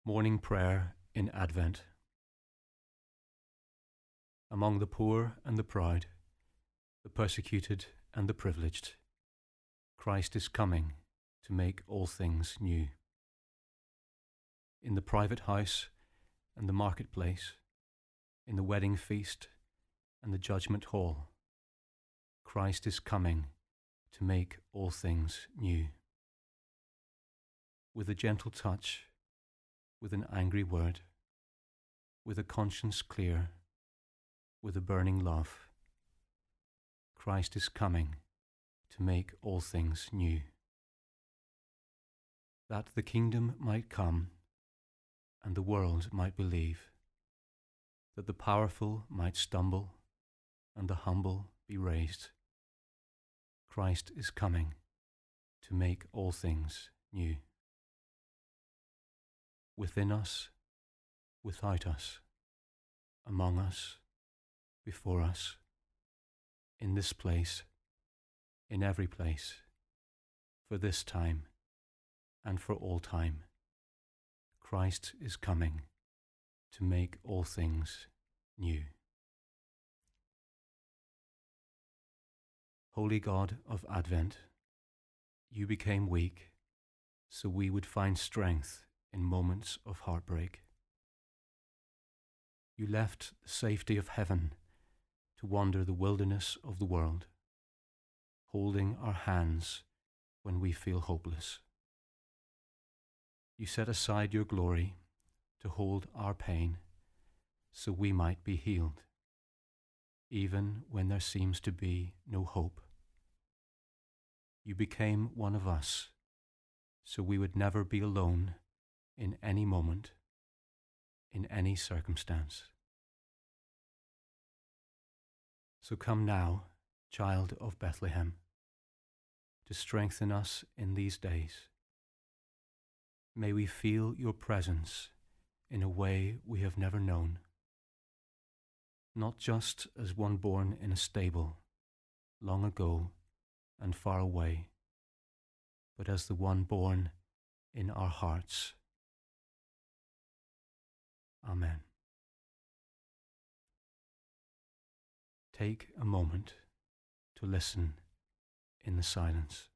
Morning Prayer in Advent. Among the poor and the proud, the persecuted and the privileged, Christ is coming to make all things new. In the private house and the marketplace, in the wedding feast and the judgment hall, Christ is coming to make all things new. With a gentle touch, with an angry word, with a conscience clear, with a burning love, Christ is coming to make all things new. That the kingdom might come and the world might believe, that the powerful might stumble and the humble be raised, Christ is coming to make all things new. Within us, without us, among us, before us, in this place, in every place, for this time and for all time, Christ is coming to make all things new. Holy God of Advent, you became weak so we would find strength in moments of heartbreak. You left the safety of heaven to wander the wilderness of the world, holding our hands when we feel hopeless. You set aside your glory to hold our pain so we might be healed, even when there seems to be no hope. You became one of us so we would never be alone in any moment, in any circumstance. So come now, child of Bethlehem, to strengthen us in these days. May we feel your presence in a way we have never known, not just as one born in a stable long ago and far away, but as the one born in our hearts. Amen. Take a moment to listen in the silence.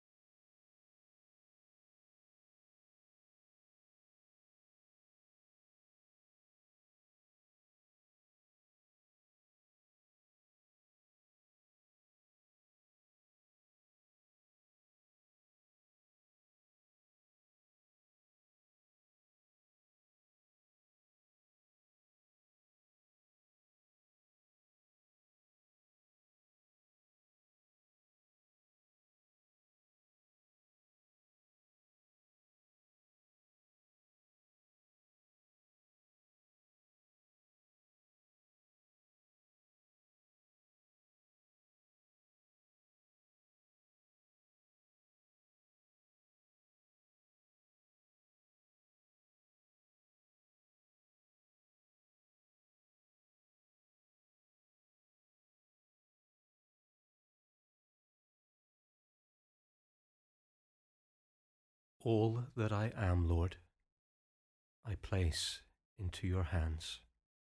All that I am, Lord, I place into your hands.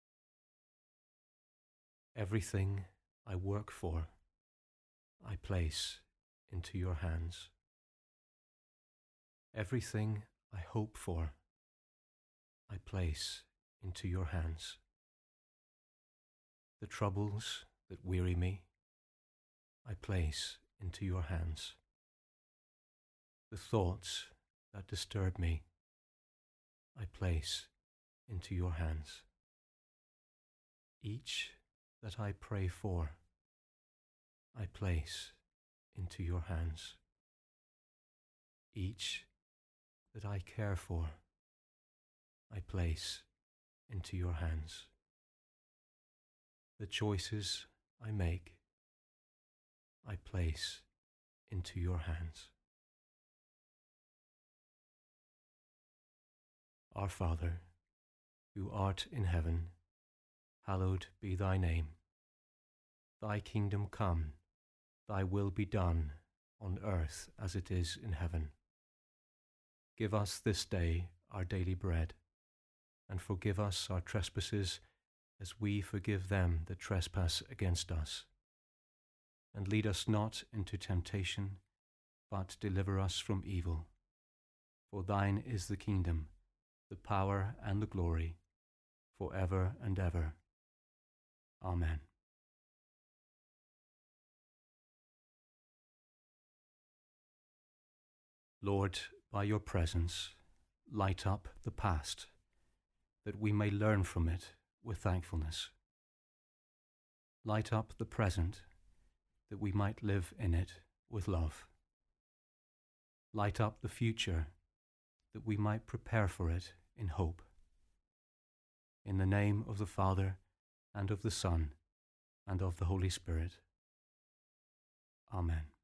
Everything I work for, I place into your hands. Everything I hope for, I place into your hands. The troubles that weary me, I place into your hands. The thoughts that disturb me, I place into your hands. Each that I pray for, I place into your hands. Each that I care for, I place into your hands. The choices I make, I place into your hands. Our Father, who art in heaven, hallowed be thy name. Thy kingdom come, thy will be done, on earth as it is in heaven. Give us this day our daily bread, and forgive us our trespasses as we forgive them that trespass against us. And lead us not into temptation, but deliver us from evil. For thine is the kingdom, the power, and the glory, for ever and ever. Amen. Lord, by your presence, light up the past, that we may learn from it with thankfulness. Light up the present, that we might live in it with love. Light up the future, that we might prepare for it in hope. In the name of the Father, and of the Son, and of the Holy Spirit. Amen.